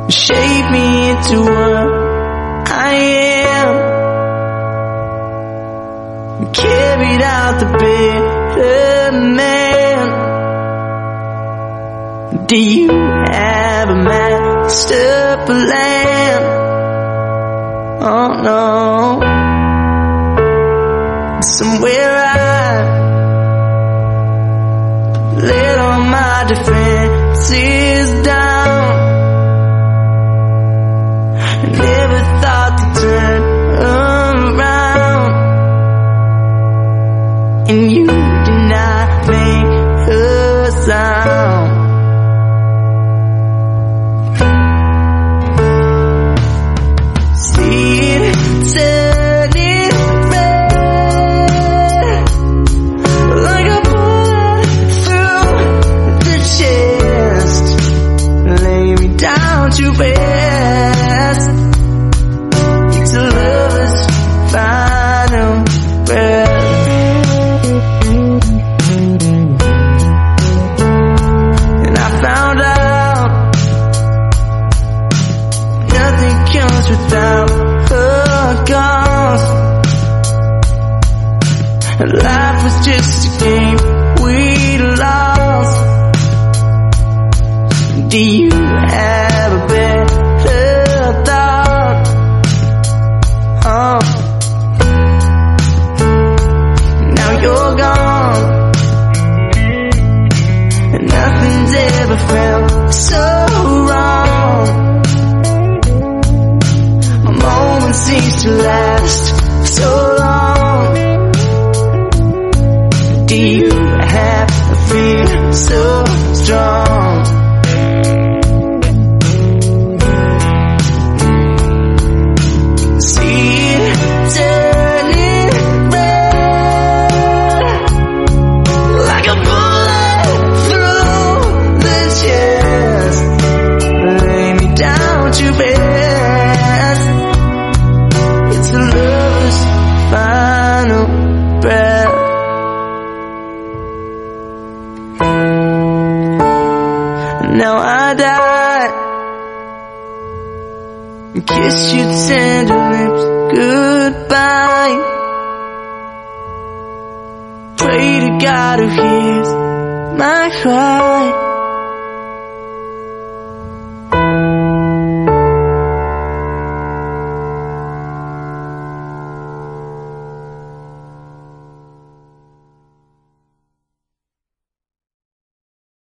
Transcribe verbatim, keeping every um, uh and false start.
shape me into what I am, carried out the better man. Do you have a master plan? Oh no. Somewhere I let all my defenses down. Never thought to turn around, and you did not make a sound. See it turning red, like a bullet through the chest. Lay me down to rest. It's a lover's final breath. And I found out nothing comes without a cost. And life was just a game we lost. Do you have a better thought? Oh, now you're gone, and nothing's ever felt so wrong. A moment seems to last so long. Do you have a fear so strong? Now I die and kiss your tender lips goodbye. Pray to God who hears my cry.